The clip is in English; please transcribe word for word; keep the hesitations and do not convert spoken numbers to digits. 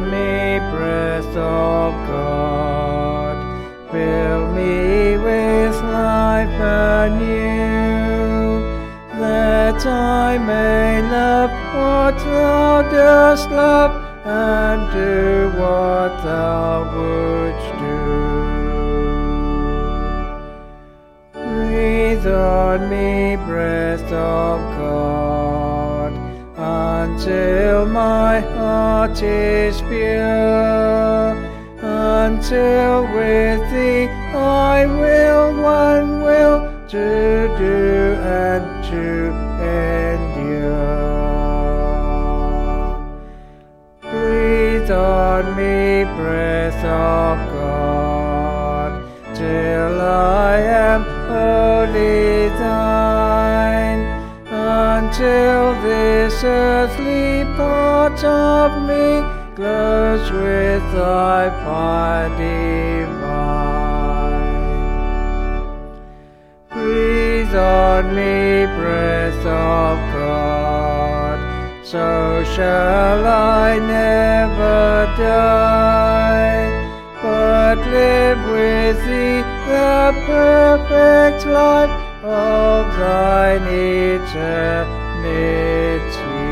on me, breath of God. Fill me with life anew, that I may love what thou dost love, and do what thou wouldst do. Breathe on me, breath of God, until my heart is pure, until with thee I will one will to do and to endure. Breathe on me, breath of God, till I am wholly thine, until this earthly part of me glows with thy fire divine. Breathe on me, breath of God, so shall I never die, but live with thee the perfect life of thine eternity.